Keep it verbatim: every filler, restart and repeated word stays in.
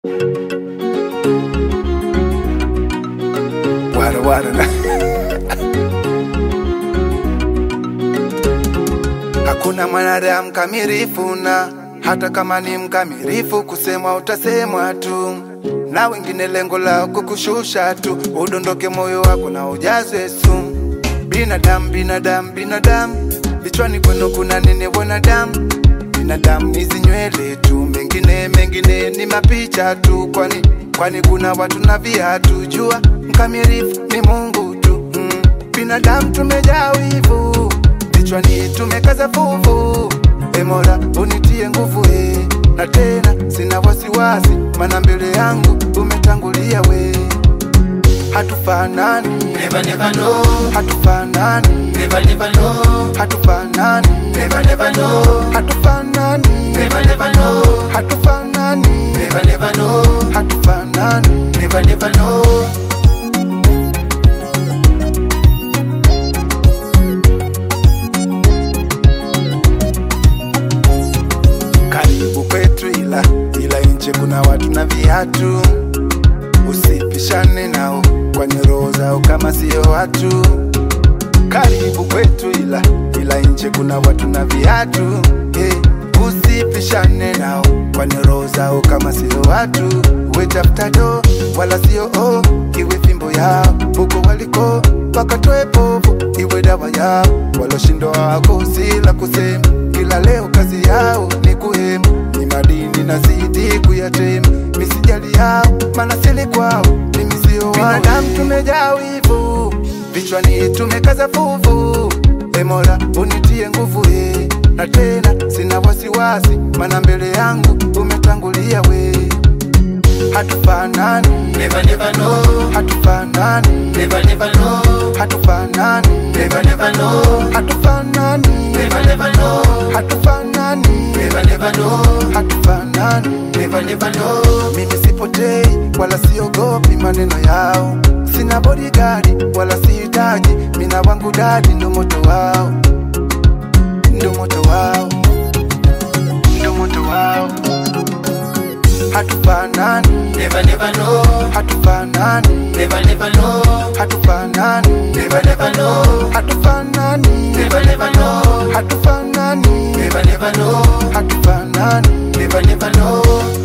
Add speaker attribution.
Speaker 1: Wada wada na hakuna mwanadamu kamilifu, na hata kama ni mkamilifu kusemwa utasemwa tu, na wengine lengo lao kukushusha tu, udondoke moyo wako na ujazwe sumu. Binadamu binadamu binadamu, vichwani kwenu kuna nini wanadamu? Binadamu nizi nywele tu, mengine mengine ni mapicha tu, kwani kwani kuna watu na viatu. Jua mkamilifu ni Mungu tu. mm. Binadamu tumejaa wivu, vichwani tumekaza fuvu. E Mola unitie nguvu eh, na tena sina wasiwasi, maana mbele yangu umetangulia we. Hatufanani,
Speaker 2: never never know.
Speaker 1: Hatufanani,
Speaker 2: Never never know.
Speaker 1: hatufanani,
Speaker 2: Never never know.
Speaker 1: hatufanani,
Speaker 2: Never never know.
Speaker 1: hatufanani,
Speaker 2: Never never know.
Speaker 1: hatufanani.
Speaker 2: Never never know.
Speaker 1: Karibu kwetu ila ila nje kuna watu na viatu, usipishane nao kwani roho zao kama sio watu. Karibu kwetu ila ila nje kuna watu na viatu, hey, usipishane nao kwani roho zao kama sio watu. Uwe tafuta do wala sio o, iwe fimbo yao huko waliko wakatoe povu, iwe dawa yao waloshindwa wako sila kusema. Kila leo kazi yao ni kuhema, ni madini na zidi kuyatema. Misijali yao maana sili kwao, mimi sio wao. Binadamu tumejaa wivu, vichwani tumekaza fuvu. E Mola unitie nguvu eh, na tena sina wasiwasi, maana mbele yangu umetangulia we. Hatufanani,
Speaker 2: Never never know.
Speaker 1: hatufanani,
Speaker 2: Never never know.
Speaker 1: hatufanani,
Speaker 2: Never never know.
Speaker 1: hatufanani,
Speaker 2: Never never know.
Speaker 1: hatufanani,
Speaker 2: Never never know.
Speaker 1: hatufanani.
Speaker 2: Never never know.
Speaker 1: Mimi sipotei wala siogopi maneno yao, sina bodyguard wala sihitaji, mina wangu dadi ndo moto wao, ndo moto wao, ndo moto wao. Hatufanani,
Speaker 2: Never never know.
Speaker 1: hatufanani,
Speaker 2: Never never know.
Speaker 1: hatufanani,
Speaker 2: Never never know.
Speaker 1: hatufanani,
Speaker 2: Never never know.
Speaker 1: hatufanani,
Speaker 2: Never never know.
Speaker 1: hatufanani.
Speaker 2: Never never know.